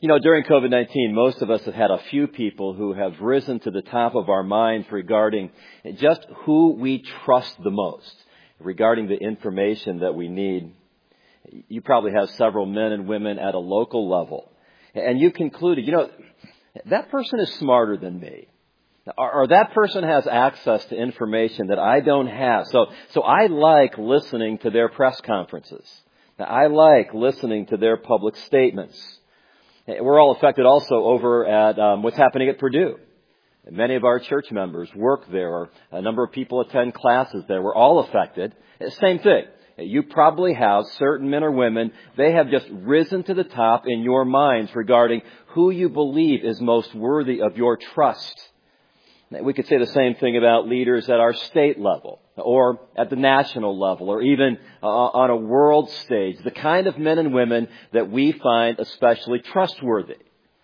During COVID-19, most of us have had a few people who have risen to the top of our minds regarding just who we trust the most, regarding the information that we need. You probably have several men and women at a local level, and you concluded, that person is smarter than me. Or that person has access to information that I don't have. So I like listening to their press conferences. I like listening to their public statements. We're all affected also over at what's happening at Purdue. Many of our church members work there, or a number of people attend classes there. We're all affected. Same thing. You probably have certain men or women, they have just risen to the top in your minds regarding who you believe is most worthy of your trust. We could say the same thing about leaders at our state level, or at the national level, or even on a world stage. The kind of men and women that we find especially trustworthy.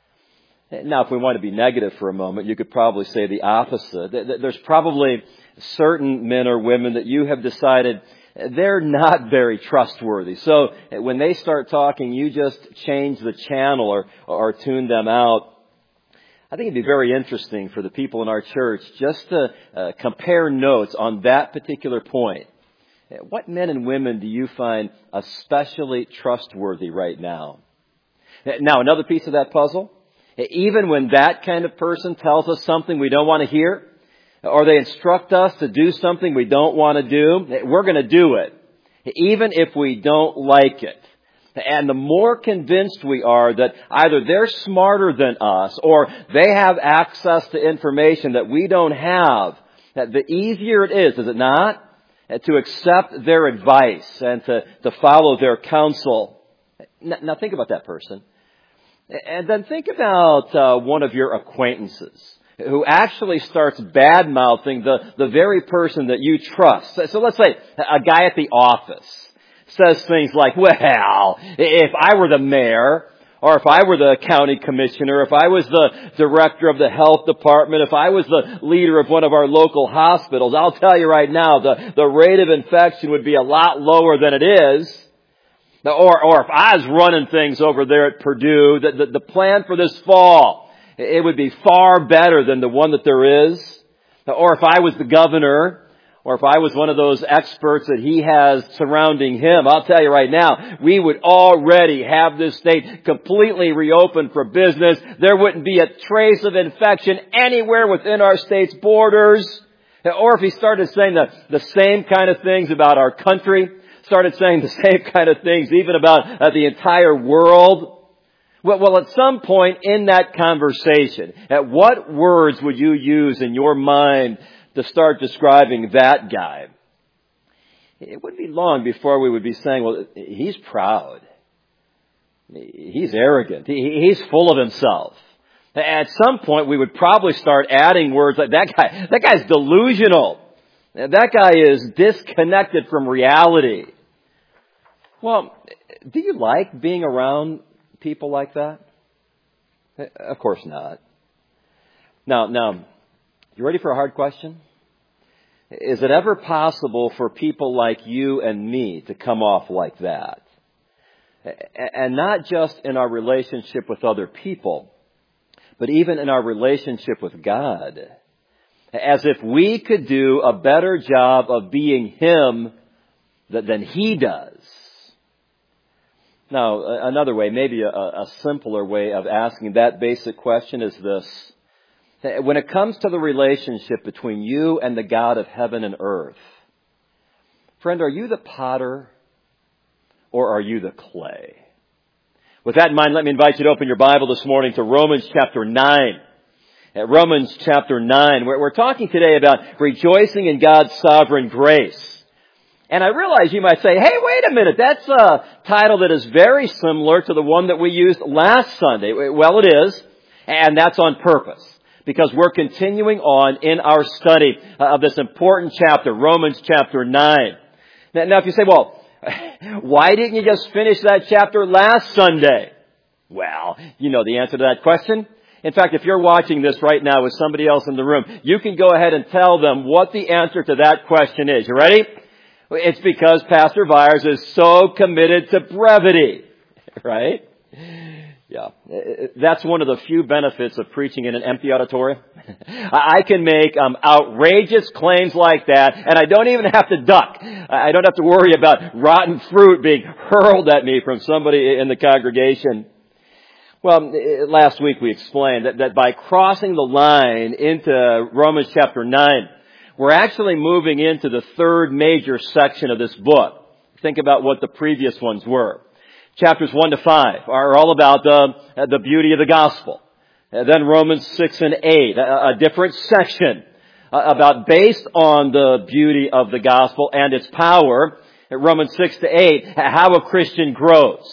Now, if we want to be negative for a moment, you could probably say the opposite. There's probably certain men or women that you have decided they're not very trustworthy. So when they start talking, you just change the channel or tune them out. I think it'd be very interesting for the people in our church just to compare notes on that particular point. What men and women do you find especially trustworthy right now? Now, another piece of that puzzle, even when that kind of person tells us something we don't want to hear, or they instruct us to do something we don't want to do, we're going to do it, even if we don't like it. And the more convinced we are that either they're smarter than us or they have access to information that we don't have, the easier it is it not, to accept their advice and to follow their counsel. Now think about that person. And then think about one of your acquaintances who actually starts bad-mouthing the very person that you trust. So let's say a guy at the office says things like, well, if I were the mayor, or if I were the county commissioner, if I was the director of the health department, if I was the leader of one of our local hospitals, I'll tell you right now, the rate of infection would be a lot lower than it is. Or if I was running things over there at Purdue, the plan for this fall, it would be far better than the one that there is. Or if I was the governor, or if I was one of those experts that he has surrounding him, I'll tell you right now, we would already have this state completely reopened for business. There wouldn't be a trace of infection anywhere within our state's borders. Or if he started saying the same kind of things about our country, started saying the same kind of things even about the entire world. Well, at some point in that conversation, what words would you use in your mind to start describing that guy? It wouldn't be long before we would be saying, well, he's proud. He's arrogant. He's full of himself. At some point, we would probably start adding words like, that guy's delusional. That guy is disconnected from reality. Well, do you like being around people like that? Of course not. Now, you ready for a hard question? Is it ever possible for people like you and me to come off like that? And not just in our relationship with other people, but even in our relationship with God. As if we could do a better job of being Him than He does. Now, another way, maybe a simpler way of asking that basic question is this. When it comes to the relationship between you and the God of heaven and earth, friend, are you the potter or are you the clay? With that in mind, let me invite you to open your Bible this morning to Romans chapter 9. At Romans chapter 9, we're talking today about rejoicing in God's sovereign grace. And I realize you might say, hey, wait a minute, that's a title that is very similar to the one that we used last Sunday. Well, it is, and that's on purpose, because we're continuing on in our study of this important chapter, Romans chapter 9. Now, if you say, well, why didn't you just finish that chapter last Sunday? Well, you know the answer to that question. In fact, if you're watching this right now with somebody else in the room, you can go ahead and tell them what the answer to that question is. You ready? It's because Pastor Byers is so committed to brevity, right? Yeah, that's one of the few benefits of preaching in an empty auditorium. I can make outrageous claims like that, and I don't even have to duck. I don't have to worry about rotten fruit being hurled at me from somebody in the congregation. Well, last week we explained that by crossing the line into Romans chapter 9, we're actually moving into the third major section of this book. Think about what the previous ones were. Chapters 1 to 5 are all about the beauty of the gospel. Then Romans 6 and 8, a different section about based on the beauty of the gospel and its power. Romans 6 to 8, how a Christian grows,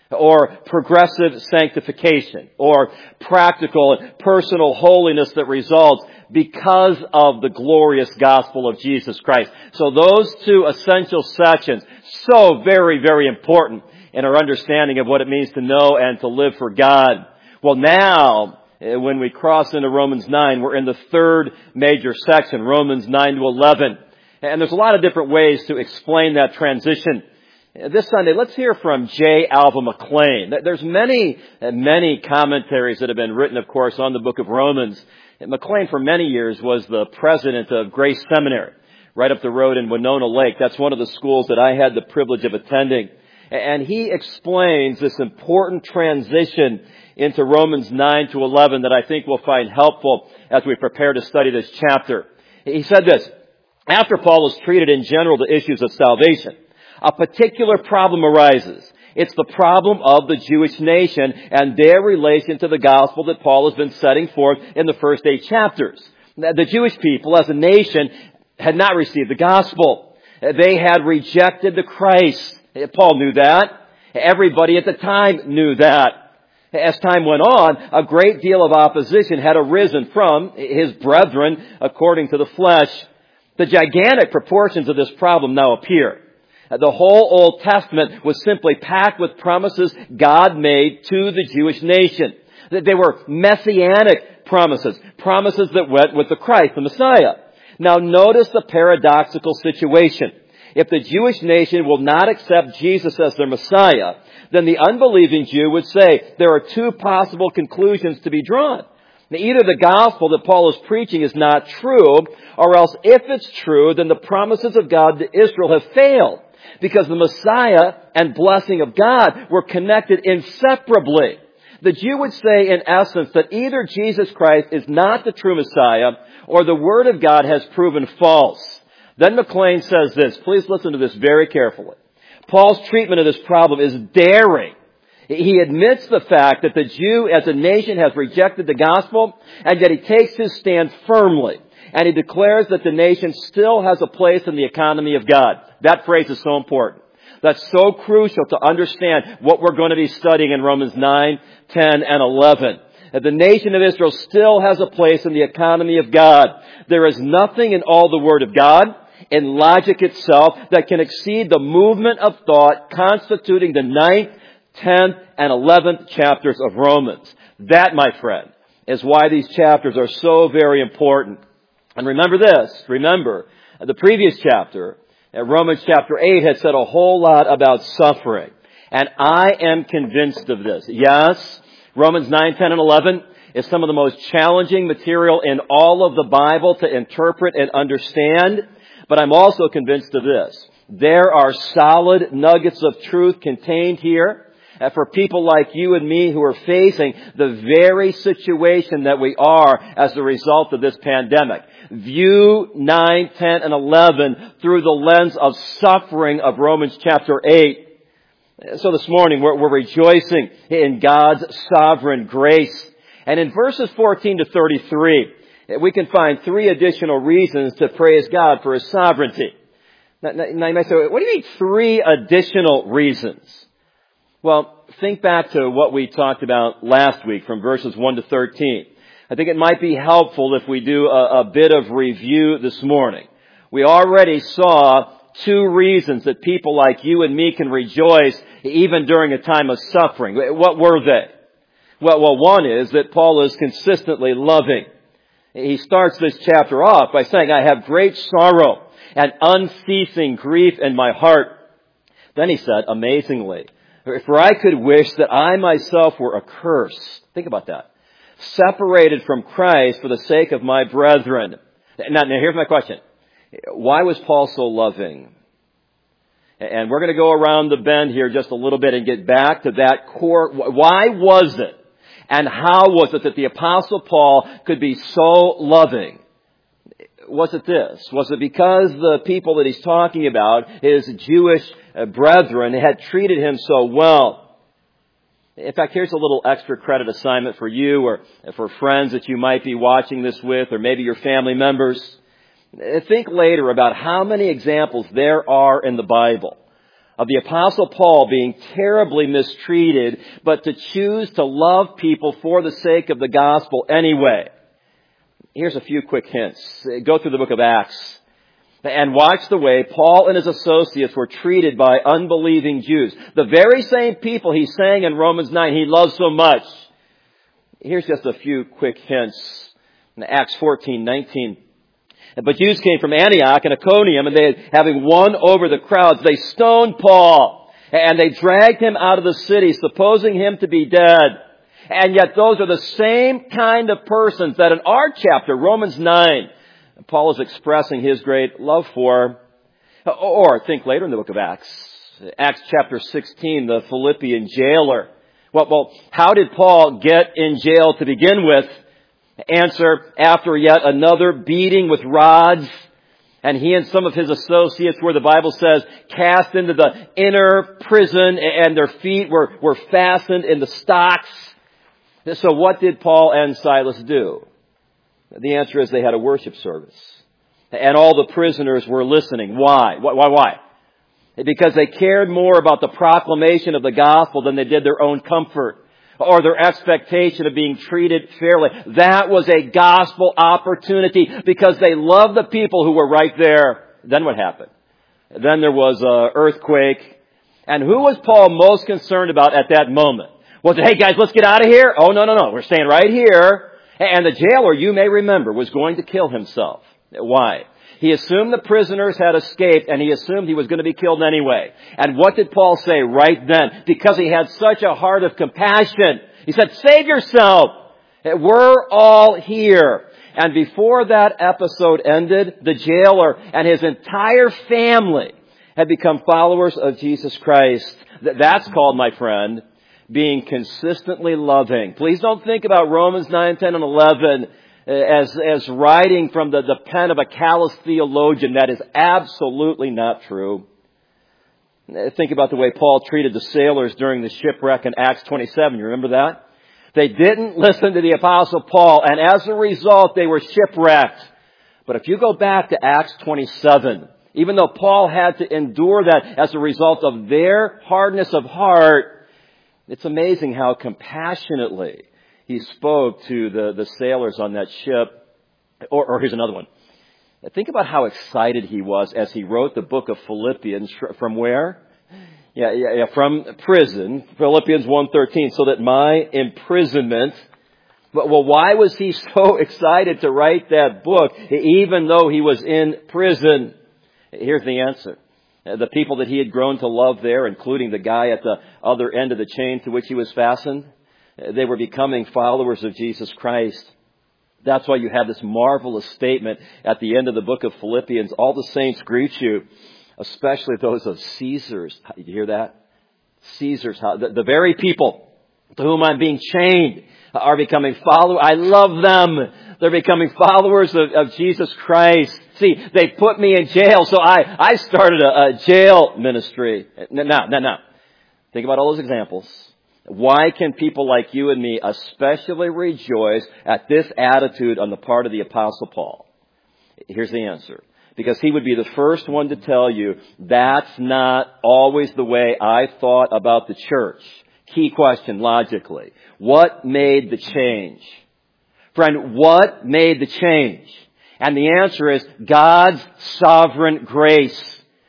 or progressive sanctification, or practical and personal holiness that results because of the glorious gospel of Jesus Christ. So those two essential sections, so very, very important in our understanding of what it means to know and to live for God. Well, now, when we cross into Romans 9, we're in the third major section, Romans 9 to 11. And there's a lot of different ways to explain that transition. This Sunday, let's hear from J. Alva McClain. There's many commentaries that have been written, of course, on the book of Romans. McClain, for many years, was the president of Grace Seminary, right up the road in Winona Lake. That's one of the schools that I had the privilege of attending. And he explains this important transition into Romans 9 to 11 that I think we'll find helpful as we prepare to study this chapter. He said this: after Paul has treated in general the issues of salvation, a particular problem arises. It's the problem of the Jewish nation and their relation to the gospel that Paul has been setting forth in the first 8 chapters. The Jewish people as a nation had not received the gospel. They had rejected the Christ. Paul knew that. Everybody at the time knew that. As time went on, a great deal of opposition had arisen from his brethren according to the flesh. The gigantic proportions of this problem now appear. The whole Old Testament was simply packed with promises God made to the Jewish nation. They were messianic promises, promises that went with the Christ, the Messiah. Now notice the paradoxical situation. If the Jewish nation will not accept Jesus as their Messiah, then the unbelieving Jew would say there are 2 possible conclusions to be drawn. Either the gospel that Paul is preaching is not true, or else if it's true, then the promises of God to Israel have failed, because the Messiah and blessing of God were connected inseparably. The Jew would say in essence that either Jesus Christ is not the true Messiah, or the Word of God has proven false. Then McClain says this. Please listen to this very carefully. Paul's treatment of this problem is daring. He admits the fact that the Jew as a nation has rejected the gospel, and yet he takes his stand firmly. And he declares that the nation still has a place in the economy of God. That phrase is so important. That's so crucial to understand what we're going to be studying in Romans 9, 10, and 11. That the nation of Israel still has a place in the economy of God. There is nothing in all the Word of God, in logic itself, that can exceed the movement of thought constituting the 9th, 10th, and 11th chapters of Romans. That, my friend, is why these chapters are so very important. And remember this, the previous chapter, Romans chapter 8, had said a whole lot about suffering. And I am convinced of this. Yes, Romans 9, 10, and 11 is some of the most challenging material in all of the Bible to interpret and understand. But I'm also convinced of this. There are solid nuggets of truth contained here for people like you and me who are facing the very situation that we are as a result of this pandemic. View 9, 10, and 11 through the lens of suffering of Romans chapter 8. So this morning we're rejoicing in God's sovereign grace. And in verses 14 to 33, we can find 3 additional reasons to praise God for His sovereignty. Now you might say, what do you mean 3 additional reasons? Well, think back to what we talked about last week from verses 1 to 13. I think it might be helpful if we do a bit of review this morning. We already saw 2 reasons that people like you and me can rejoice even during a time of suffering. What were they? Well, one is that Paul is consistently loving. He starts this chapter off by saying, I have great sorrow and unceasing grief in my heart. Then he said, amazingly, For I could wish that I myself were accursed. Think about that. Separated from Christ for the sake of my brethren. Now here's my question. Why was Paul so loving? And we're going to go around the bend here just a little bit and get back to that core. Why was it? And how was it that the Apostle Paul could be so loving? Was it this? Was it because the people that he's talking about, his Jewish brethren, had treated him so well? In fact, here's a little extra credit assignment for you or for friends that you might be watching this with, or maybe your family members. Think later about how many examples there are in the Bible of the Apostle Paul being terribly mistreated, but to choose to love people for the sake of the gospel anyway. Here's a few quick hints. Go through the book of Acts and watch the way Paul and his associates were treated by unbelieving Jews. The very same people he sang in Romans 9 he loves so much. Here's just a few quick hints. In Acts 14:19. But Jews came from Antioch and Iconium, and they, having won over the crowds, they stoned Paul, and they dragged him out of the city, supposing him to be dead. And yet those are the same kind of persons that in our chapter, Romans 9, Paul is expressing his great love for. Or think later in the book of Acts. Acts chapter 16, the Philippian jailer. Well, how did Paul get in jail to begin with? Answer, after yet another beating with rods. And he and some of his associates were, the Bible says, cast into the inner prison, and their feet were fastened in the stocks. So what did Paul and Silas do? The answer is they had a worship service. And all the prisoners were listening. Why? Why? Because they cared more about the proclamation of the gospel than they did their own comfort or their expectation of being treated fairly. That was a gospel opportunity because they loved the people who were right there. Then what happened? Then there was an earthquake. And who was Paul most concerned about at that moment? Was it, hey guys, let's get out of here? Oh, no. We're staying right here. And the jailer, you may remember, was going to kill himself. Why? He assumed the prisoners had escaped, and he assumed he was going to be killed anyway. And what did Paul say right then? Because he had such a heart of compassion. He said, save yourself. We're all here. And before that episode ended, the jailer and his entire family had become followers of Jesus Christ. That's called, my friend, being consistently loving. Please don't think about Romans 9, 10, and 11 as writing from the pen of a callous theologian. That is absolutely not true. Think about the way Paul treated the sailors during the shipwreck in Acts 27. You remember that? They didn't listen to the Apostle Paul, and as a result, they were shipwrecked. But if you go back to Acts 27, even though Paul had to endure that as a result of their hardness of heart, it's amazing how compassionately he spoke to the sailors on that ship. Or here's another one. Think about how excited he was as he wrote the book of Philippians. From where? Yeah, from prison. Philippians 1:13. So that my imprisonment. Well, why was he so excited to write that book, even though he was in prison? Here's the answer. The people that he had grown to love there, including the guy at the other end of the chain to which he was fastened, they were becoming followers of Jesus Christ. That's why you have this marvelous statement at the end of the book of Philippians. All the saints greet you, especially those of Caesar's. Did you hear that? Caesar's house. The very people to whom I'm being chained are becoming followers. I love them. They're becoming followers of Jesus Christ. See, they put me in jail, so I started a jail ministry. Now. Think about all those examples. Why can people like you and me especially rejoice at this attitude on the part of the Apostle Paul? Here's the answer. Because he would be the first one to tell you, that's not always the way I thought about the church. Key question, logically. What made the change? Friend, what made the change? And the answer is God's sovereign grace.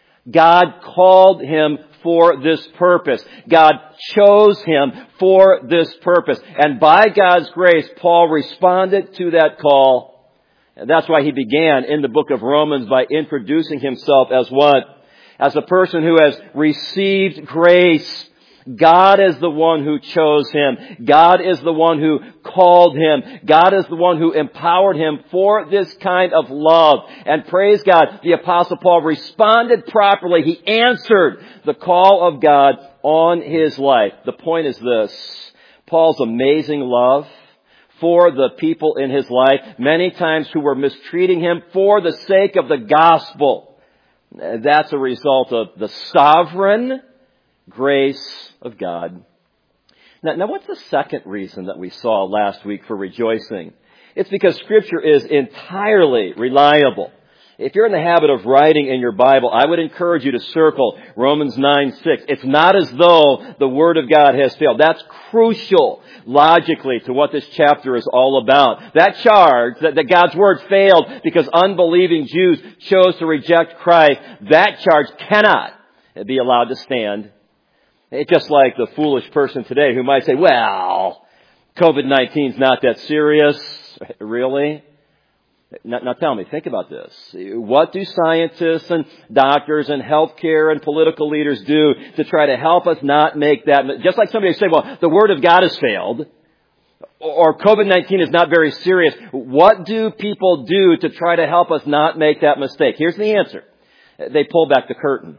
God called him for this purpose. God chose him for this purpose. And by God's grace, Paul responded to that call. And that's why he began in the book of Romans by introducing himself as what? As a person who has received grace God is the one who chose him. God is the one who called him. God is the one who empowered him for this kind of love. And praise God, the Apostle Paul responded properly. He answered the call of God on his life. The point is this: Paul's amazing love for the people in his life, many times who were mistreating him for the sake of the gospel, that's a result of the sovereign grace of God. Now what's the second reason that we saw last week for rejoicing? It's because Scripture is entirely reliable. If you're in the habit of writing in your Bible, I would encourage you to circle Romans 9:6. It's not as though the Word of God has failed. That's crucial, logically, to what this chapter is all about. That charge that God's Word failed because unbelieving Jews chose to reject Christ, that charge cannot be allowed to stand. It's just like the foolish person today who might say, well, COVID-19 is not that serious. Really? Now tell me, think about this. What do scientists and doctors and healthcare and political leaders do to try to help us not make that? Just like somebody say, well, the Word of God has failed, or COVID-19 is not very serious. What do people do to try to help us not make that mistake? Here's the answer. They pull back the curtain.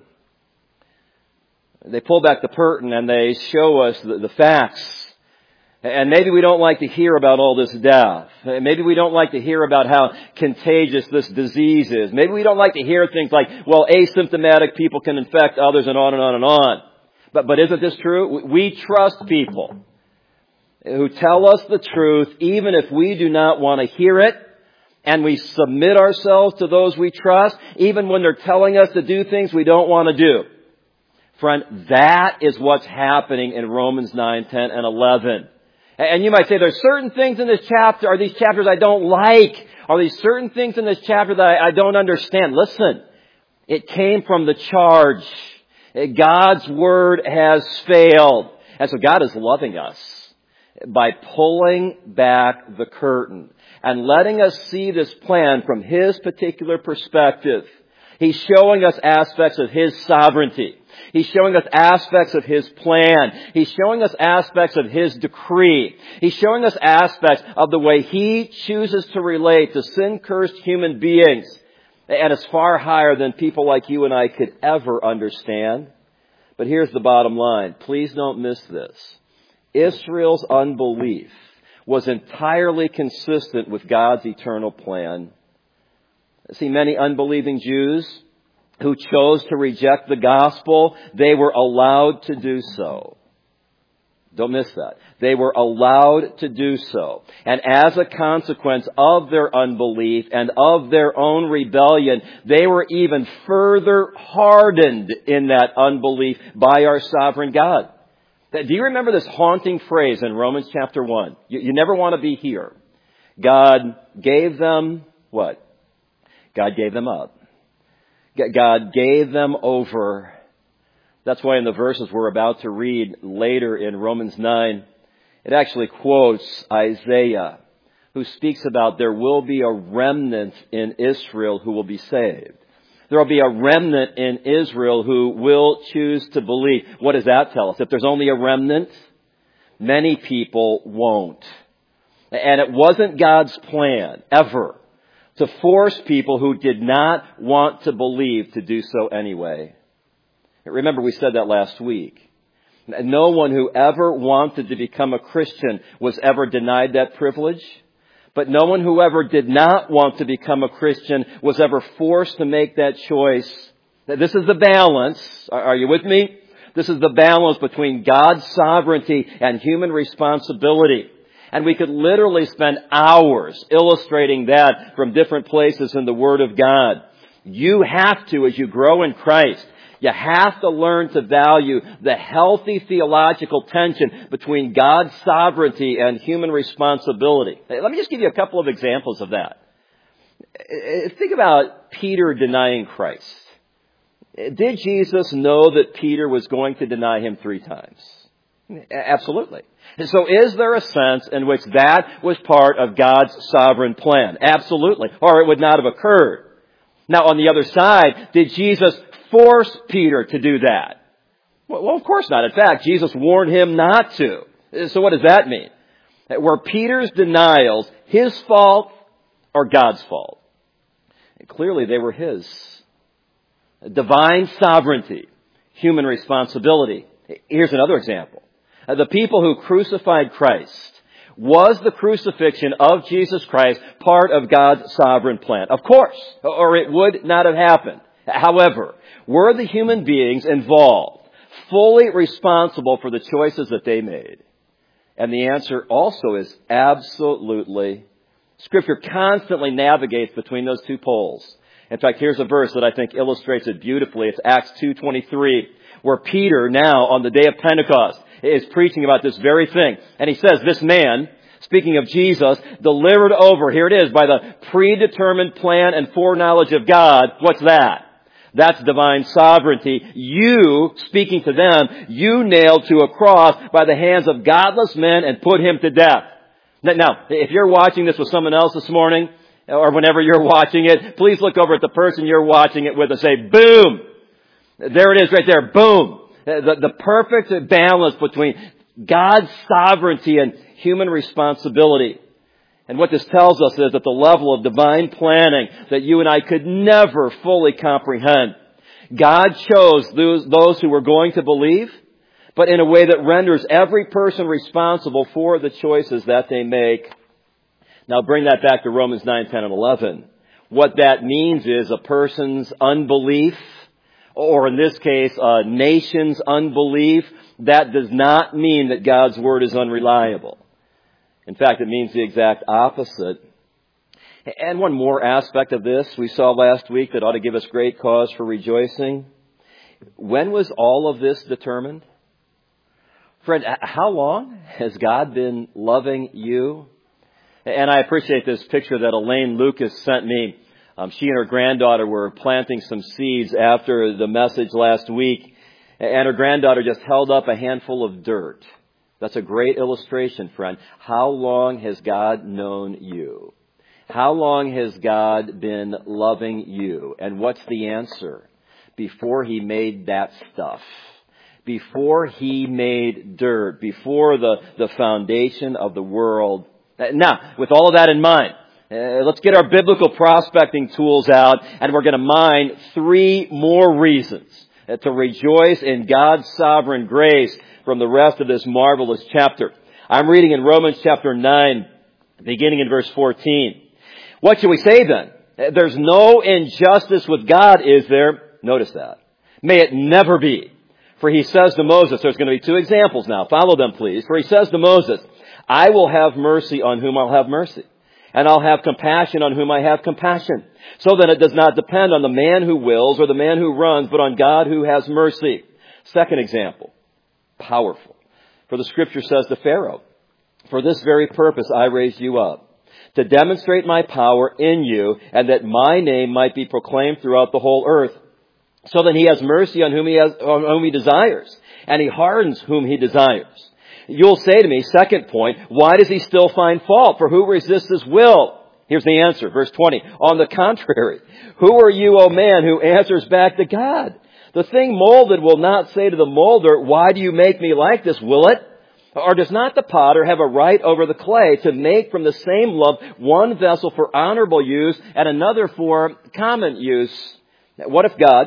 They pull back the curtain and they show us the facts. And maybe we don't like to hear about all this death. Maybe we don't like to hear about how contagious this disease is. Maybe we don't like to hear things like, well, asymptomatic people can infect others and on and on and on. But isn't this true? We trust people who tell us the truth even if we do not want to hear it. And we submit ourselves to those we trust even when they're telling us to do things we don't want to do. Friend, that is what's happening in Romans 9, 10, and 11. And you might say, there's certain things in this chapter, or these chapters I don't like. Are these certain things in this chapter that I don't understand? Listen, it came from the charge. God's Word has failed. And so God is loving us by pulling back the curtain and letting us see this plan from His particular perspective. He's showing us aspects of His sovereignty. He's showing us aspects of His plan. He's showing us aspects of His decree. He's showing us aspects of the way He chooses to relate to sin-cursed human beings. And it's far higher than people like you and I could ever understand. But here's the bottom line. Please don't miss this. Israel's unbelief was entirely consistent with God's eternal plan. See, many unbelieving Jews who chose to reject the gospel, they were allowed to do so. Don't miss that. They were allowed to do so. And as a consequence of their unbelief and of their own rebellion, they were even further hardened in that unbelief by our sovereign God. Do you remember this haunting phrase in Romans chapter 1? You never want to be here. God gave them what? God gave them up. God gave them over. That's why in the verses we're about to read later in Romans 9, it actually quotes Isaiah, who speaks about there will be a remnant in Israel who will be saved. There will be a remnant in Israel who will choose to believe. What does that tell us? If there's only a remnant, many people won't. And it wasn't God's plan, ever, to force people who did not want to believe to do so anyway. Remember, we said that last week. No one who ever wanted to become a Christian was ever denied that privilege. But no one who ever did not want to become a Christian was ever forced to make that choice. This is the balance. Are you with me? This is the balance between God's sovereignty and human responsibility. And we could literally spend hours illustrating that from different places in the Word of God. You have to, as you grow in Christ, you have to learn to value the healthy theological tension between God's sovereignty and human responsibility. Let me just give you a couple of examples of that. Think about Peter denying Christ. Did Jesus know that Peter was going to deny Him 3 times? Absolutely. So is there a sense in which that was part of God's sovereign plan? Absolutely. Or it would not have occurred. Now, on the other side, did Jesus force Peter to do that? Well, of course not. In fact, Jesus warned him not to. So what does that mean? Were Peter's denials his fault or God's fault? And clearly they were his. Divine sovereignty, human responsibility. Here's another example. The people who crucified Christ, was the crucifixion of Jesus Christ part of God's sovereign plan? Of course, or it would not have happened. However, were the human beings involved fully responsible for the choices that they made? And the answer also is absolutely. Scripture constantly navigates between those two poles. In fact, here's a verse that I think illustrates it beautifully. It's Acts 2:23, where Peter, now on the day of Pentecost, is preaching about this very thing. And he says, this man, speaking of Jesus, delivered over, here it is, by the predetermined plan and foreknowledge of God. What's that? That's divine sovereignty. You, speaking to them, you nailed to a cross by the hands of godless men and put him to death. Now, if you're watching this with someone else this morning, or whenever you're watching it, please look over at the person you're watching it with and say, boom! There it is right there, boom! The perfect balance between God's sovereignty and human responsibility. And what this tells us is at the level of divine planning that you and I could never fully comprehend. God chose those who were going to believe, but in a way that renders every person responsible for the choices that they make. Now bring that back to Romans 9, 10, and 11. What that means is a person's unbelief, or in this case, a nation's unbelief, that does not mean that God's Word is unreliable. In fact, it means the exact opposite. And one more aspect of this we saw last week that ought to give us great cause for rejoicing. When was all of this determined? Friend, how long has God been loving you? And I appreciate this picture that Elaine Lucas sent me. She and her granddaughter were planting some seeds after the message last week, and her granddaughter just held up a handful of dirt. That's a great illustration, friend. How long has God known you? How long has God been loving you? And what's the answer? Before He made that stuff. Before He made dirt. Before the foundation of the world. Now, with all of that in mind, let's get our biblical prospecting tools out, and we're going to mine 3 more reasons to rejoice in God's sovereign grace from the rest of this marvelous chapter. I'm reading in Romans chapter 9, beginning in verse 14. What shall we say then? There's no injustice with God, is there? Notice that. May it never be. For He says to Moses, there's going to be 2 examples now. Follow them, please. For He says to Moses, I will have mercy on whom I'll have mercy, and I'll have compassion on whom I have compassion. So that it does not depend on the man who wills or the man who runs, but on God who has mercy. Second example, powerful. For the Scripture says to Pharaoh, for this very purpose I raised you up, to demonstrate my power in you, and that my name might be proclaimed throughout the whole earth. So that He has mercy on whom He desires, and He hardens whom He desires. You'll say to me, second point, why does He still find fault? For who resists His will? Here's the answer, verse 20. On the contrary, who are you, O man, who answers back to God? The thing molded will not say to the molder, why do you make me like this, will it? Or does not the potter have a right over the clay to make from the same lump one vessel for honorable use and another for common use? What if God,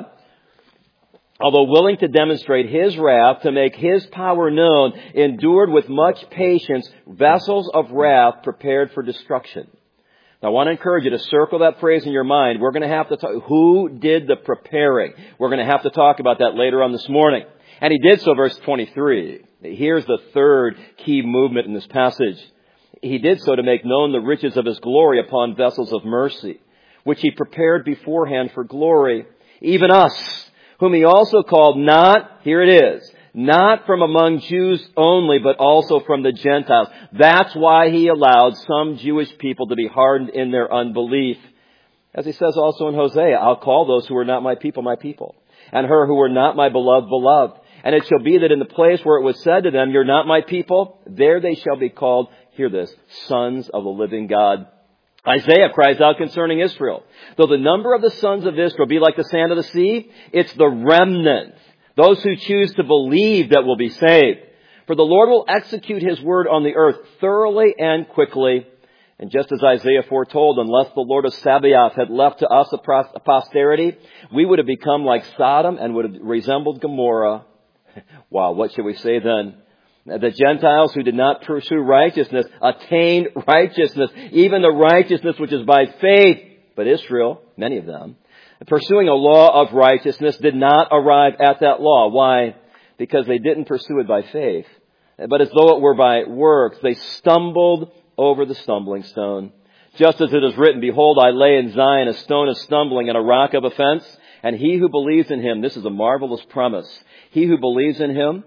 although willing to demonstrate His wrath, to make His power known, endured with much patience vessels of wrath prepared for destruction? Now, I want to encourage you to circle that phrase in your mind. We're going to have to talk, who did the preparing? We're going to have to talk about that later on this morning. And He did so, verse 23. Here's the third key movement in this passage. He did so to make known the riches of His glory upon vessels of mercy, which He prepared beforehand for glory, even us, whom He also called not, here it is, not from among Jews only, but also from the Gentiles. That's why He allowed some Jewish people to be hardened in their unbelief. As He says also in Hosea, I'll call those who are not my people, and her who are not my beloved, beloved. And it shall be that in the place where it was said to them, you're not my people, there they shall be called, hear this, sons of the living God. Isaiah cries out concerning Israel. Though the number of the sons of Israel be like the sand of the sea, it's the remnant Those who choose to believe that will be saved. For the Lord will execute His word on the earth thoroughly and quickly. And just as Isaiah foretold, unless the Lord of Sabaoth had left to us a posterity, we would have become like Sodom and would have resembled Gomorrah. Wow, what should we say then? The Gentiles who did not pursue righteousness attained righteousness, even the righteousness which is by faith. But Israel, many of them, pursuing a law of righteousness, did not arrive at that law. Why? Because they didn't pursue it by faith, but as though it were by works. They stumbled over the stumbling stone. Just as it is written, behold, I lay in Zion a stone of stumbling and a rock of offense, and he who believes in Him, this is a marvelous promise, he who believes in Him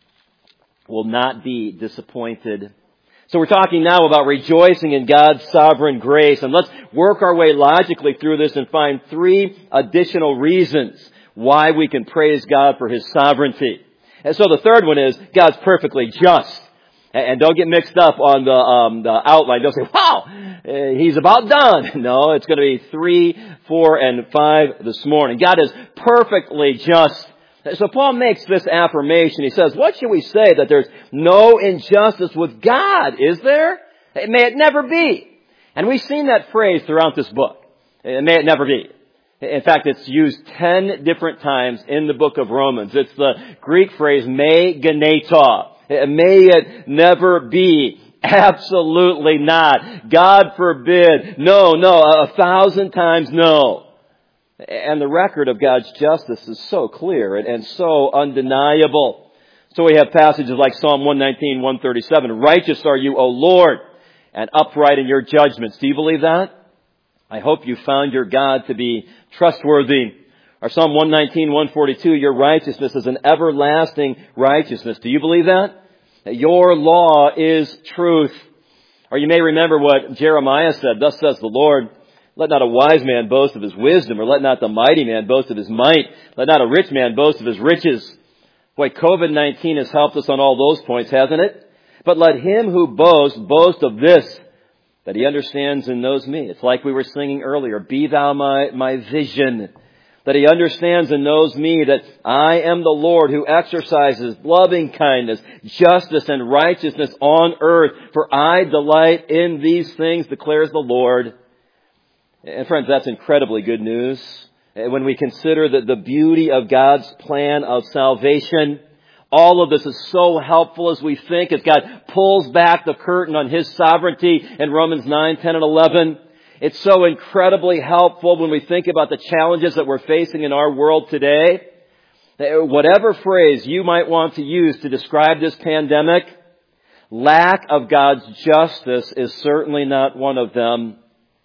will not be disappointed. So we're talking now about rejoicing in God's sovereign grace, and let's work our way logically through this and find 3 additional reasons why we can praise God for His sovereignty. And so the third one is God's perfectly just. And don't get mixed up on the outline. Don't say, wow, He's about done. No, it's going to be 3, 4, and 5 this morning. God is perfectly just. So Paul makes this affirmation. He says, what should we say? That there's no injustice with God, is there? May it never be. And we've seen that phrase throughout this book. May it never be. In fact, it's used 10 different times in the book of Romans. It's the Greek phrase, me geneto. May it never be. Absolutely not. God forbid. No, 1,000 times no. And the record of God's justice is so clear and so undeniable. So we have passages like Psalm 119, 137. Righteous are you, O Lord, and upright in your judgments. Do you believe that? I hope you found your God to be trustworthy. Or Psalm 119, 142, your righteousness is an everlasting righteousness. Do you believe that? Your law is truth. Or you may remember what Jeremiah said, thus says the Lord, let not a wise man boast of his wisdom, or let not the mighty man boast of his might. Let not a rich man boast of his riches. Boy, COVID-19 has helped us on all those points, hasn't it? But let him who boasts, boast of this, that he understands and knows me. It's like we were singing earlier, be thou my vision. That he understands and knows me, that I am the Lord who exercises loving kindness, justice, and righteousness on earth. For I delight in these things, declares the Lord. And friends, that's incredibly good news. When we consider the beauty of God's plan of salvation, all of this is so helpful as we think as God pulls back the curtain on His sovereignty in Romans 9, 10, and 11. It's so incredibly helpful when we think about the challenges that we're facing in our world today. Whatever phrase you might want to use to describe this pandemic, lack of God's justice is certainly not one of them.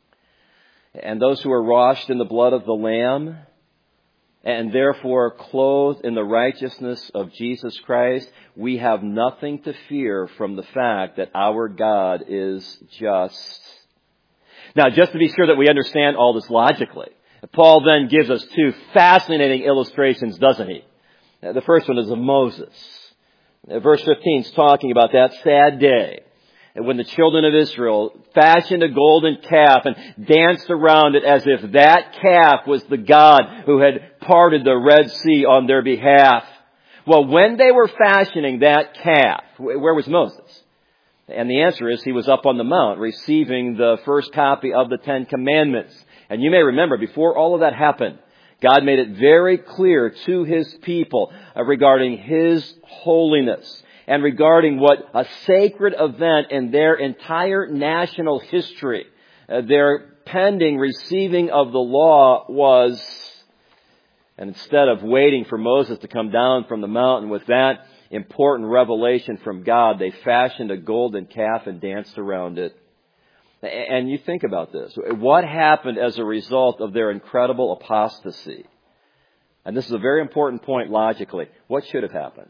And those who are washed in the blood of the Lamb and therefore clothed in the righteousness of Jesus Christ, we have nothing to fear from the fact that our God is just. Now, just to be sure that we understand all this logically, Paul then gives us 2 fascinating illustrations, doesn't he? The first one is of Moses. Verse 15 is talking about that sad day when the children of Israel fashioned a golden calf and danced around it as if that calf was the God who had parted the Red Sea on their behalf. Well, when they were fashioning that calf, where was Moses? And the answer is he was up on the mount receiving the first copy of the 10 Commandments. And you may remember, before all of that happened, God made it very clear to His people regarding His holiness and regarding what a sacred event in their entire national history, their pending receiving of the law was. And instead of waiting for Moses to come down from the mountain with that important revelation from God, they fashioned a golden calf and danced around it. And you think about this. What happened as a result of their incredible apostasy? And this is a very important point logically. What should have happened?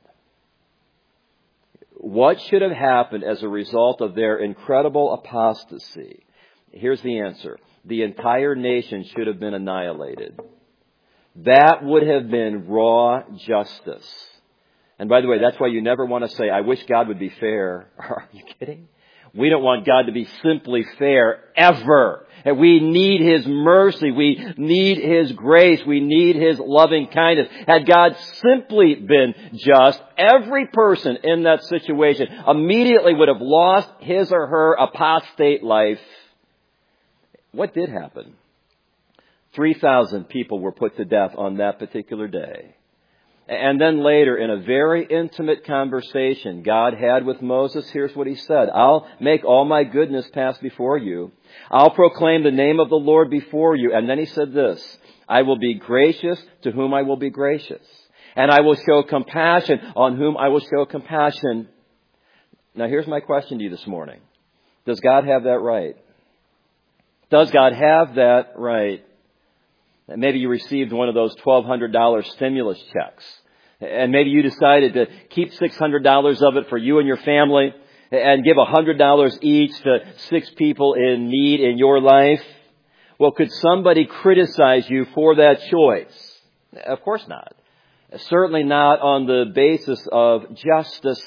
What should have happened as a result of their incredible apostasy? Here's the answer. The entire nation should have been annihilated. That would have been raw justice. And by the way, that's why you never want to say, I wish God would be fair. Are you kidding? We don't want God to be simply fair ever. And we need His mercy. We need His grace. We need His loving kindness. Had God simply been just, every person in that situation immediately would have lost his or her apostate life. What did happen? 3,000 people were put to death on that particular day. And then later, in a very intimate conversation God had with Moses, here's what He said. I'll make all my goodness pass before you. I'll proclaim the name of the Lord before you. And then He said this, I will be gracious to whom I will be gracious. And I will show compassion on whom I will show compassion. Now here's my question to you this morning. Does God have that right? Does God have that right? And maybe you received one of those $1,200 stimulus checks. And maybe you decided to keep $600 of it for you and your family and give $100 each to 6 people in need in your life. Well, could somebody criticize you for that choice? Of course not. Certainly not on the basis of justice.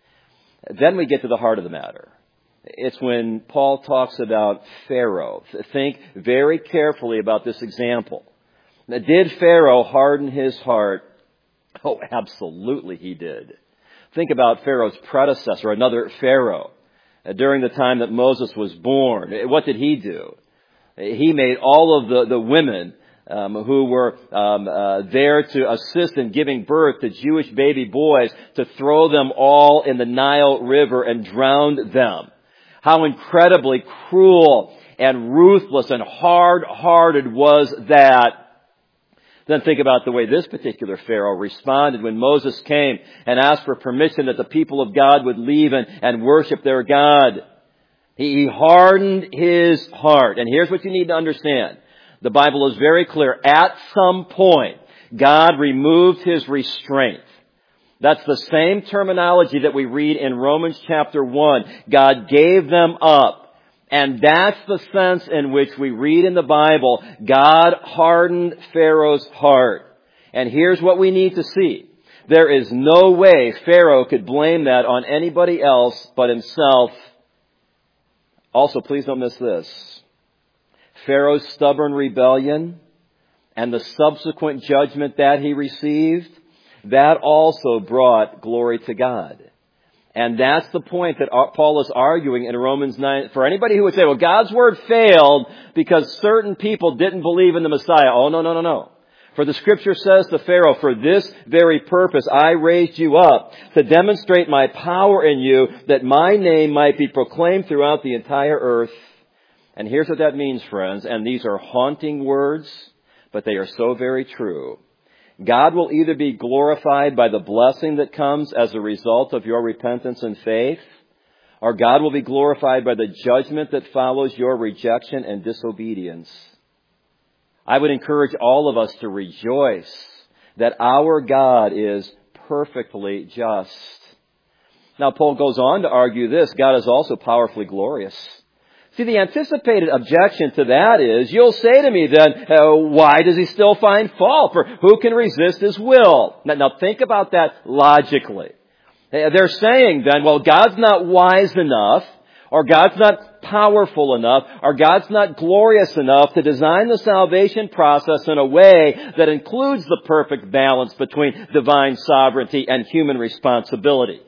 Then we get to the heart of the matter. It's when Paul talks about Pharaoh. Think very carefully about this example. Now, did Pharaoh harden his heart? Oh, absolutely he did. Think about Pharaoh's predecessor, another Pharaoh. During the time that Moses was born, what did he do? He made all of the women who were there to assist in giving birth to Jewish baby boys to throw them all in the Nile River and drowned them. How incredibly cruel and ruthless and hard-hearted was that? Then think about the way this particular Pharaoh responded when Moses came and asked for permission that the people of God would leave and worship their God. He hardened his heart. And here's what you need to understand. The Bible is very clear. At some point, God removed His restraint. That's the same terminology that we read in Romans chapter 1. God gave them up. And that's the sense in which we read in the Bible, God hardened Pharaoh's heart. And here's what we need to see. There is no way Pharaoh could blame that on anybody else but himself. Also, please don't miss this. Pharaoh's stubborn rebellion and the subsequent judgment that he received, that also brought glory to God. And that's the point that Paul is arguing in Romans 9. For anybody who would say, well, God's word failed because certain people didn't believe in the Messiah. Oh, no. For the Scripture says to Pharaoh, for this very purpose I raised you up, to demonstrate my power in you, that my name might be proclaimed throughout the entire earth. And here's what that means, friends. And these are haunting words, but they are so very true. God will either be glorified by the blessing that comes as a result of your repentance and faith, or God will be glorified by the judgment that follows your rejection and disobedience. I would encourage all of us to rejoice that our God is perfectly just. Now, Paul goes on to argue this. God is also powerfully glorious. See, the anticipated objection to that is, you'll say to me then, why does He still find fault? For who can resist His will? Now think about that logically. They're saying then, well, God's not wise enough, or God's not powerful enough, or God's not glorious enough to design the salvation process in a way that includes the perfect balance between divine sovereignty and human responsibility.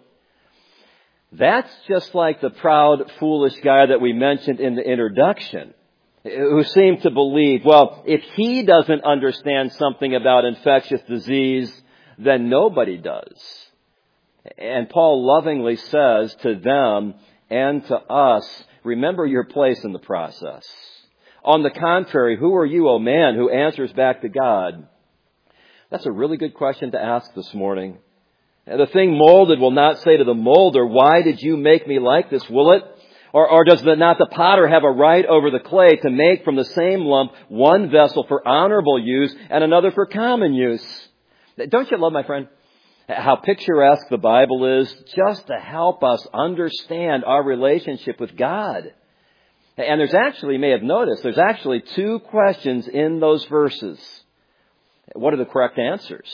That's just like the proud, foolish guy that we mentioned in the introduction, who seemed to believe, well, if he doesn't understand something about infectious disease, then nobody does. And Paul lovingly says to them and to us, remember your place in the process. On the contrary, who are you, O man, who answers back to God? That's a really good question to ask this morning. The thing molded will not say to the molder, why did you make me like this, will it? Or does not the potter have a right over the clay to make from the same lump one vessel for honorable use and another for common use? Don't you love, my friend, how picturesque the Bible is just to help us understand our relationship with God? And there's actually, you may have noticed, there's actually 2 questions in those verses. What are the correct answers?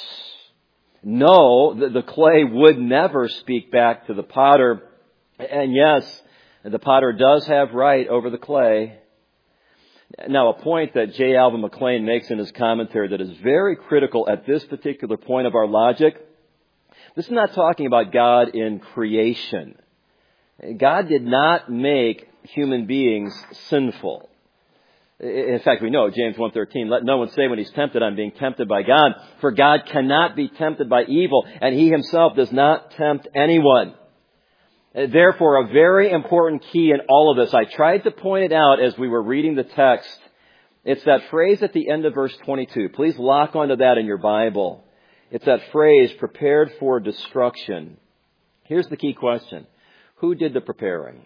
No, the clay would never speak back to the potter. And yes, The potter does have right over the clay. Now, a point that J. Alvin McClain makes in his commentary that is very critical at this particular point of our logic, this is not talking about God in creation. God did not make human beings sinful. In fact, we know, James 1:13, let no one say when he's tempted, I'm being tempted by God. For God cannot be tempted by evil, and He Himself does not tempt anyone. Therefore, a very important key in all of this, I tried to point it out as we were reading the text. It's that phrase at the end of verse 22. Please lock onto that in your Bible. It's that phrase, prepared for destruction. Here's the key question. Who did the preparing?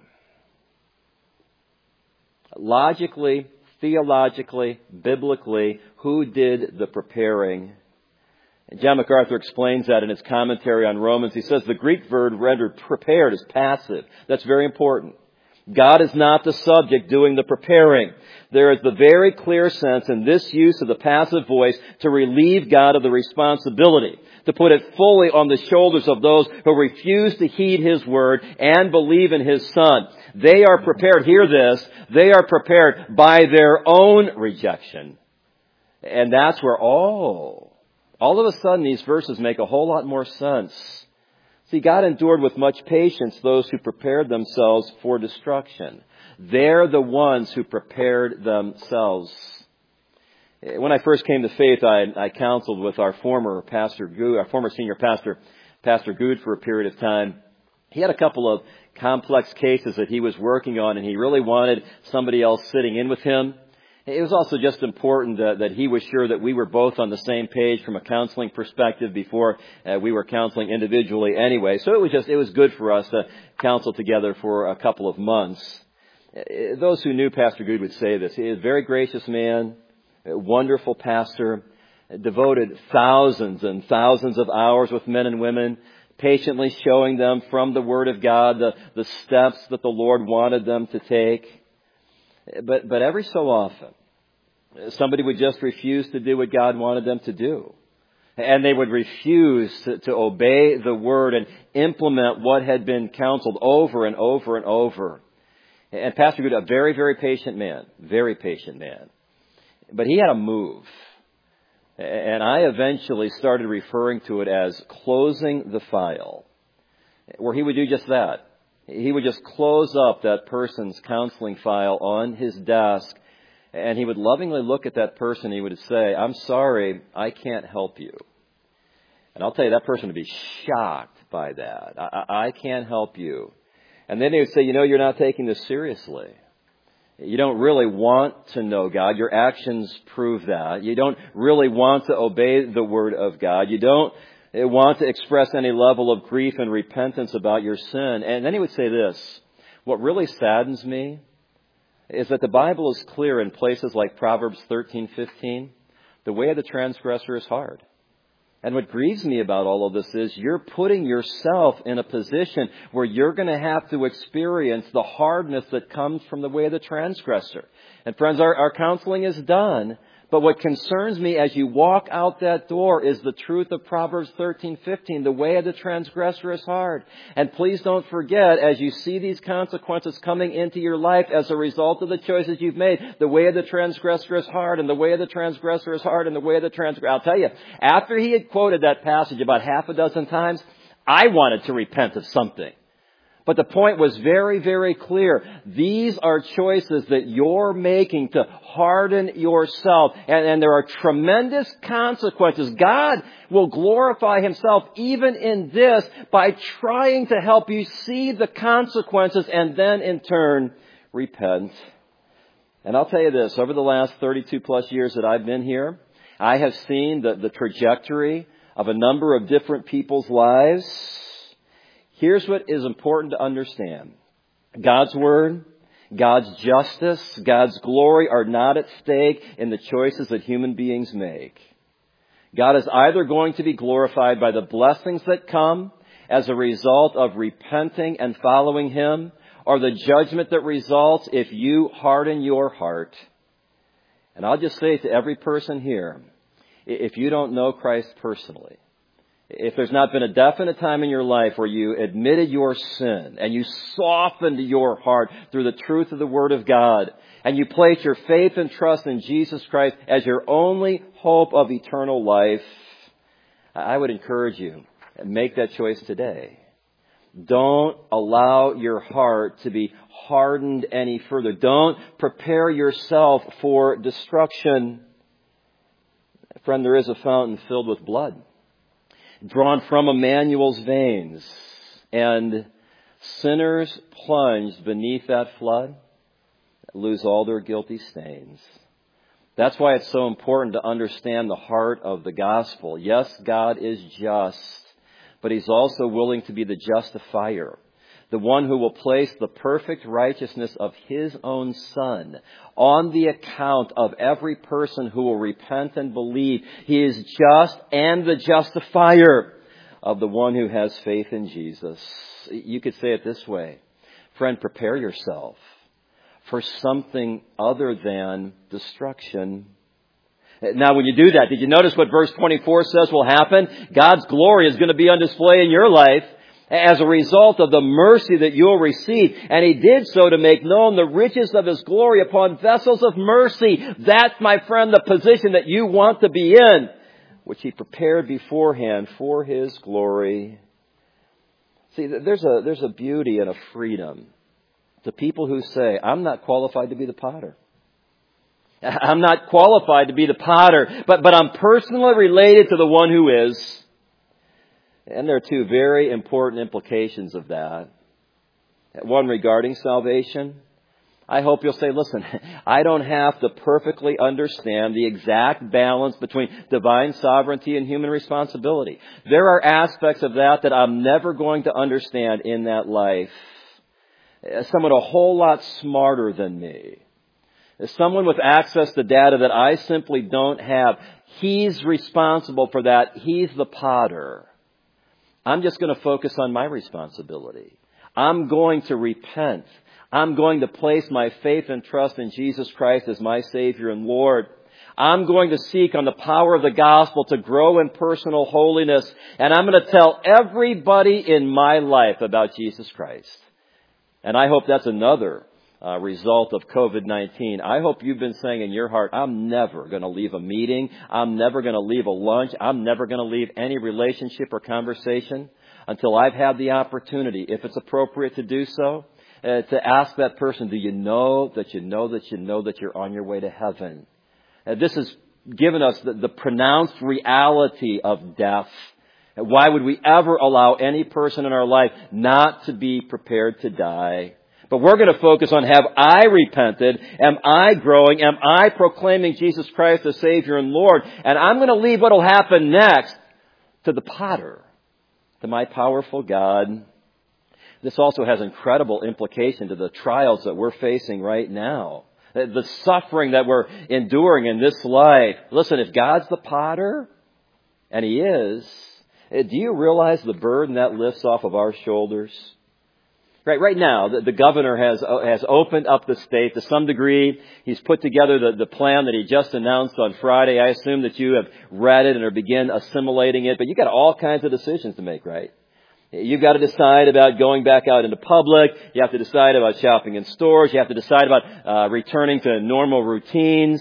Logically, theologically, biblically, who did the preparing? And John MacArthur explains that in his commentary on Romans. He says the Greek verb rendered prepared is passive. That's very important. God is not the subject doing the preparing. There is the very clear sense in this use of the passive voice to relieve God of the responsibility, to put it fully on the shoulders of those who refuse to heed His word and believe in His Son. They are prepared, hear this, they are prepared by their own rejection. And that's where, all of a sudden these verses make a whole lot more sense. See, God endured with much patience those who prepared themselves for destruction. They're the ones who prepared themselves. When I first came to faith, I counseled with our former senior pastor, Pastor Good, for a period of time. He had a couple of complex cases that he was working on, and he really wanted somebody else sitting in with him. It was also just important that he was sure that we were both on the same page from a counseling perspective before we were counseling individually anyway. So it was good for us to counsel together for a couple of months. Those who knew Pastor Good would say this. He is a very gracious man, a wonderful pastor, devoted thousands and thousands of hours with men and women, patiently showing them from the Word of God the steps that the Lord wanted them to take. But every so often, somebody would just refuse to do what God wanted them to do. And they would refuse to obey the Word and implement what had been counseled over and over and over. And Pastor Good, a very, very patient man. But he had a move. And I eventually started referring to it as closing the file, where he would do just that. He would just close up that person's counseling file on his desk, and he would lovingly look at that person. He would say, I'm sorry, I can't help you. And I'll tell you, that person would be shocked by that. I can't help you. And then he would say, you're not taking this seriously. You don't really want to know God. Your actions prove that. You don't really want to obey the Word of God. You don't want to express any level of grief and repentance about your sin. And then he would say this, what really saddens me is that the Bible is clear in places like Proverbs 13:15. The way of the transgressor is hard. And what grieves me about all of this is you're putting yourself in a position where you're going to have to experience the hardness that comes from the way of the transgressor. And friends, our counseling is done. But what concerns me as you walk out that door is the truth of Proverbs 13:15. The way of the transgressor is hard. And please don't forget, as you see these consequences coming into your life as a result of the choices you've made, the way of the transgressor is hard, and the way of the transgressor is hard, and the way of the transgressor. I'll tell you, after he had quoted that passage about half a dozen times, I wanted to repent of something. But the point was very, very clear. These are choices that you're making to harden yourself. And there are tremendous consequences. God will glorify Himself even in this by trying to help you see the consequences and then in turn repent. And I'll tell you this, over the last 32 plus years that I've been here, I have seen the trajectory of a number of different people's lives. Here's what is important to understand. God's Word, God's justice, God's glory are not at stake in the choices that human beings make. God is either going to be glorified by the blessings that come as a result of repenting and following Him, or the judgment that results if you harden your heart. And I'll just say to every person here, if you don't know Christ personally, If there's not been a definite time in your life where you admitted your sin and you softened your heart through the truth of the Word of God and you placed your faith and trust in Jesus Christ as your only hope of eternal life, I would encourage you, make that choice today. Don't allow your heart to be hardened any further. Don't prepare yourself for destruction. Friend, there is a fountain filled with blood, drawn from Emmanuel's veins, and sinners plunged beneath that flood lose all their guilty stains. That's why it's so important to understand the heart of the gospel. Yes, God is just, but He's also willing to be the justifier, the one who will place the perfect righteousness of His own Son on the account of every person who will repent and believe. He is just and the justifier of the one who has faith in Jesus. You could say it this way. Friend, prepare yourself for something other than destruction. Now, when you do that, did you notice what verse 24 says will happen? God's glory is going to be on display in your life as a result of the mercy that you'll receive. And He did so to make known the riches of His glory upon vessels of mercy. That's, my friend, the position that you want to be in, which He prepared beforehand for His glory. See, there's a beauty and a freedom to people who say, I'm not qualified to be the potter. I'm not qualified to be the potter, but I'm personally related to the one who is. And there are two very important implications of that. One regarding salvation. I hope you'll say, listen, I don't have to perfectly understand the exact balance between divine sovereignty and human responsibility. There are aspects of that I'm never going to understand in that life. Someone a whole lot smarter than me, someone with access to data that I simply don't have, He's responsible for that. He's the potter. I'm just going to focus on my responsibility. I'm going to repent. I'm going to place my faith and trust in Jesus Christ as my Savior and Lord. I'm going to seek on the power of the gospel to grow in personal holiness. And I'm going to tell everybody in my life about Jesus Christ. And I hope that's another result of COVID-19. I hope you've been saying in your heart, I'm never going to leave a meeting. I'm never going to leave a lunch. I'm never going to leave any relationship or conversation until I've had the opportunity, if it's appropriate to do so, to ask that person, do you know that you know that you know that you're on your way to heaven? This has given us the pronounced reality of death. Why would we ever allow any person in our life not to be prepared to die? But we're going to focus on, have I repented? Am I growing? Am I proclaiming Jesus Christ as Savior and Lord? And I'm going to leave what will happen next to the potter, to my powerful God. This also has incredible implication to the trials that we're facing right now. The suffering that we're enduring in this life. Listen, if God's the potter, and He is, do you realize the burden that lifts off of our shoulders? Right now, the governor has opened up the state to some degree. He's put together the plan that he just announced on Friday. I assume that you have read it and are begin assimilating it. But you've got all kinds of decisions to make, right? You've got to decide about going back out into public. You have to decide about shopping in stores. You have to decide about returning to normal routines.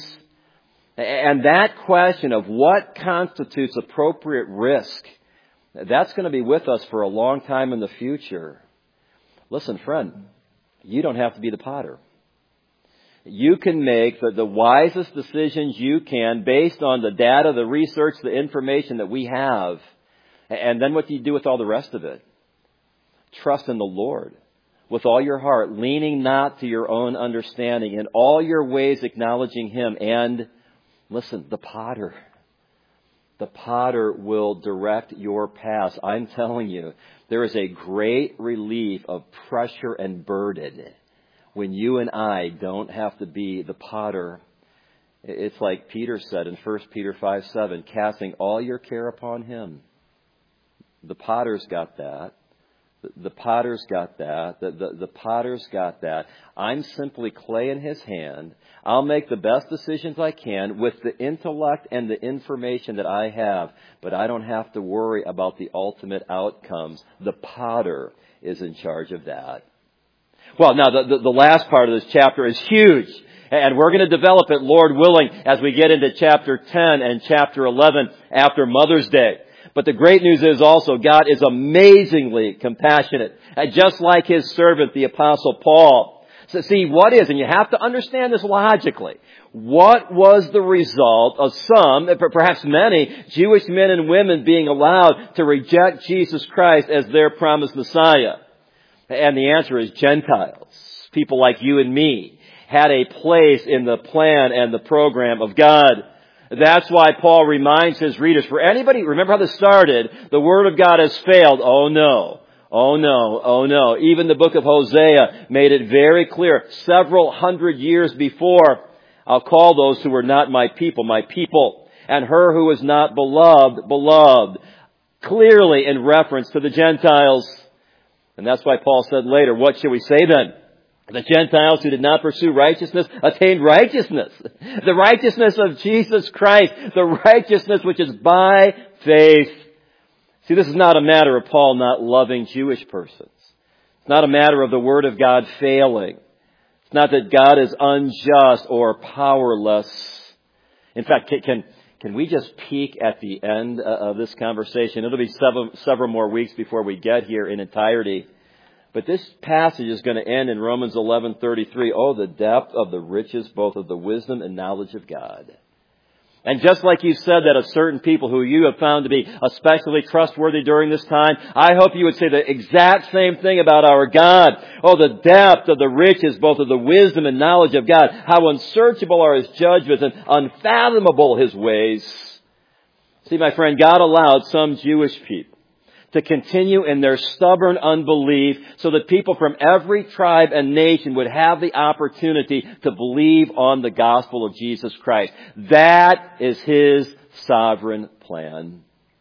And that question of what constitutes appropriate risk, that's going to be with us for a long time in the future. Listen, friend, you don't have to be the potter. You can make the wisest decisions you can based on the data, the research, the information that we have. And then what do you do with all the rest of it? Trust in the Lord with all your heart, leaning not to your own understanding, in all your ways acknowledging Him. And listen, the potter will direct your paths. I'm telling you, there is a great relief of pressure and burden when you and I don't have to be the potter. It's like Peter said in 1 Peter 5:7, casting all your care upon Him. The potter's got that. The potter's got that. The potter's got that. I'm simply clay in his hand. I'll make the best decisions I can with the intellect and the information that I have, but I don't have to worry about the ultimate outcomes. The potter is in charge of that. Well, now the last part of this chapter is huge, and we're going to develop it, Lord willing, as we get into chapter 10 and chapter 11 after Mother's Day. But the great news is also God is amazingly compassionate, just like his servant, the Apostle Paul. So see, what is, and you have to understand this logically, what was the result of some, perhaps many, Jewish men and women being allowed to reject Jesus Christ as their promised Messiah? And the answer is Gentiles. People like you and me had a place in the plan and the program of God. That's why Paul reminds his readers, for anybody, remember how this started, the Word of God has failed. Oh no. Oh no. Oh no. Even the book of Hosea made it very clear, several hundred years before, I'll call those who were not my people, and her who was not beloved, beloved. Clearly in reference to the Gentiles. And that's why Paul said later, what shall we say then? The Gentiles who did not pursue righteousness attained righteousness. The righteousness of Jesus Christ. The righteousness which is by faith. See, this is not a matter of Paul not loving Jewish persons. It's not a matter of the Word of God failing. It's not that God is unjust or powerless. In fact, can we just peek at the end of this conversation? It'll be several more weeks before we get here in entirety. But this passage is going to end in Romans 11:33. Oh, the depth of the riches, both of the wisdom and knowledge of God. And just like you said that of certain people who you have found to be especially trustworthy during this time, I hope you would say the exact same thing about our God. Oh, the depth of the riches, both of the wisdom and knowledge of God. How unsearchable are his judgments and unfathomable his ways. See, my friend, God allowed some Jewish people to continue in their stubborn unbelief so that people from every tribe and nation would have the opportunity to believe on the gospel of Jesus Christ. That is his sovereign plan.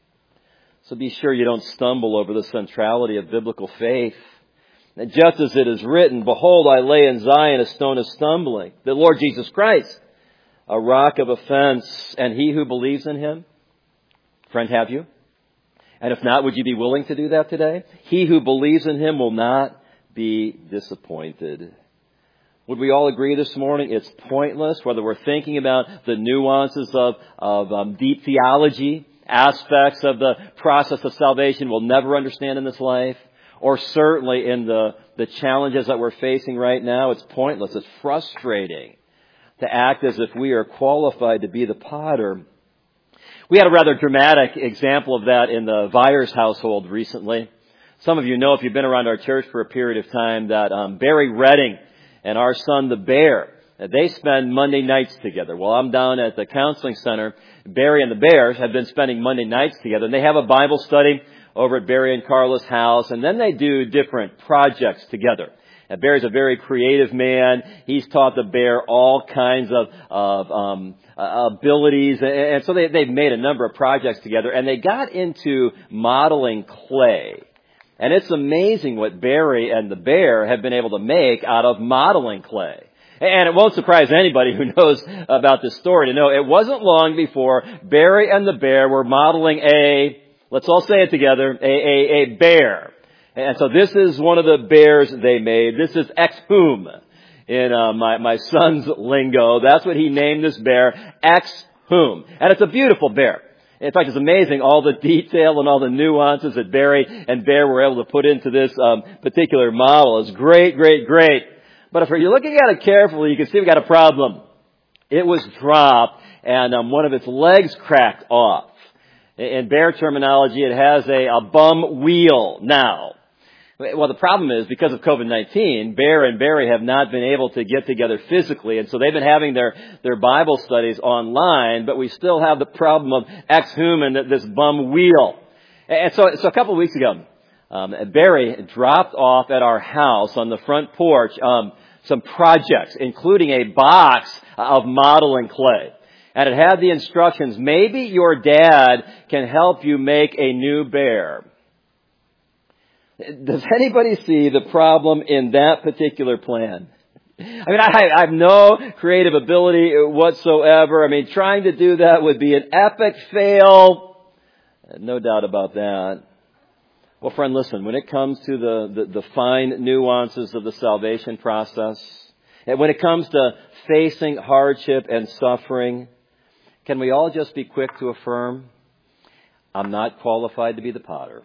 So be sure you don't stumble over the centrality of biblical faith. And just as it is written, behold, I lay in Zion a stone of stumbling, the Lord Jesus Christ, a rock of offense, and he who believes in him. Friend, have you? And if not, would you be willing to do that today? He who believes in him will not be disappointed. Would we all agree this morning it's pointless, whether we're thinking about the nuances of deep theology, aspects of the process of salvation we'll never understand in this life, or certainly in the challenges that we're facing right now? It's pointless. It's frustrating to act as if we are qualified to be the potter. We had a rather dramatic example of that in the Vyers household recently. Some of you know, if you've been around our church for a period of time, that Barry Redding and our son, the Bear, they spend Monday nights together. While I'm down at the counseling center, Barry and the Bears have been spending Monday nights together. And they have a Bible study over at Barry and Carla's house, and then they do different projects together. And Barry's a very creative man. He's taught the Bear all kinds of abilities. And so they've made a number of projects together. And they got into modeling clay. And it's amazing what Barry and the Bear have been able to make out of modeling clay. And it won't surprise anybody who knows about this story to know it wasn't long before Barry and the Bear were modeling let's all say it together, a bear. And so this is one of the bears they made. This is Exhum in my son's lingo. That's what he named this bear, Exhum. And it's a beautiful bear. In fact, it's amazing all the detail and all the nuances that Barry and Bear were able to put into this particular model. It's great, great, great. But if you're looking at it carefully, you can see we got a problem. It was dropped and one of its legs cracked off. In Bear terminology, it has a bum wheel now. Well, the problem is, because of COVID-19, Bear and Barry have not been able to get together physically, and so they've been having their Bible studies online, but we still have the problem of Exhum and this bum wheel. And so a couple of weeks ago, Barry dropped off at our house on the front porch some projects, including a box of modeling clay. And it had the instructions, maybe your dad can help you make a new bear. Does anybody see the problem in that particular plan? I mean, I have no creative ability whatsoever. I mean, trying to do that would be an epic fail. No doubt about that. Well, friend, listen, when it comes to the fine nuances of the salvation process, and when it comes to facing hardship and suffering, can we all just be quick to affirm, I'm not qualified to be the potter.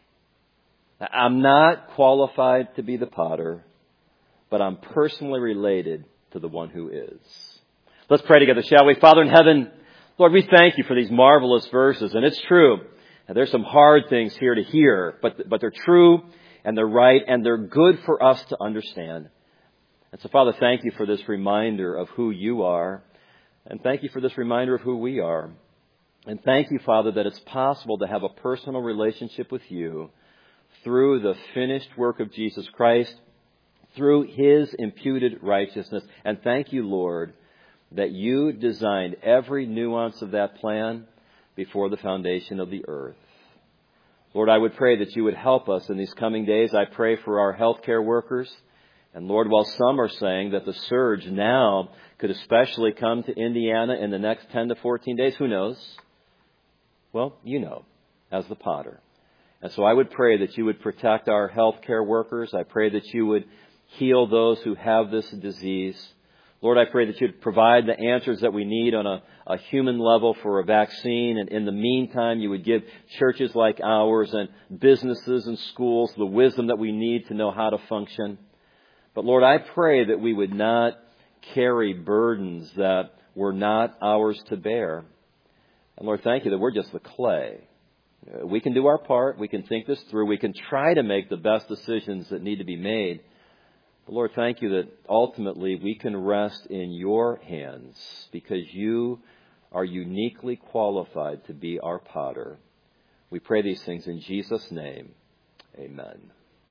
I'm not qualified to be the potter, but I'm personally related to the one who is. Let's pray together, shall we? Father in heaven, Lord, we thank you for these marvelous verses. And it's true, there's some hard things here to hear, but they're true and they're right and they're good for us to understand. And so, Father, thank you for this reminder of who you are. And thank you for this reminder of who we are. And thank you, Father, that it's possible to have a personal relationship with you through the finished work of Jesus Christ, through His imputed righteousness. And thank you, Lord, that you designed every nuance of that plan before the foundation of the earth. Lord, I would pray that you would help us in these coming days. I pray for our healthcare workers. And Lord, while some are saying that the surge now could especially come to Indiana in the next 10 to 14 days, who knows? Well, you know, as the potter. And so I would pray that you would protect our healthcare workers. I pray that you would heal those who have this disease. Lord, I pray that you'd provide the answers that we need on a human level for a vaccine. And in the meantime, you would give churches like ours and businesses and schools the wisdom that we need to know how to function. But Lord, I pray that we would not carry burdens that were not ours to bear. And Lord, thank you that we're just the clay. We can do our part. We can think this through. We can try to make the best decisions that need to be made. But Lord, thank you that ultimately we can rest in your hands because you are uniquely qualified to be our potter. We pray these things in Jesus' name. Amen.